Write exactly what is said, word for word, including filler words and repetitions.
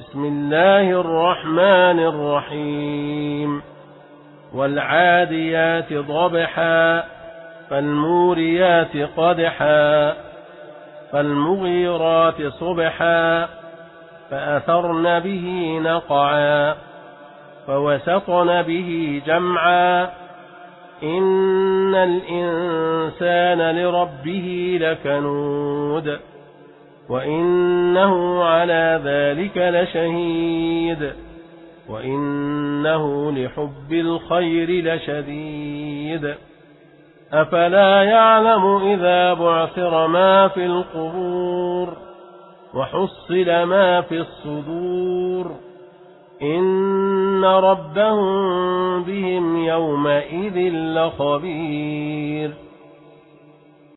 بسم الله الرحمن الرحيم والعاديات ضبحا فالموريات قدحا فالمغيرات صبحا فأثرن به نقعا فوسطن به جمعا إن الإنسان لربه لكنود وإنه على ذلك لشهيد وإنه لحب الخير لشديد أفلا يعلم إذا بعثر ما في القبور وحصل ما في الصدور إن ربهم بهم يومئذ لخبير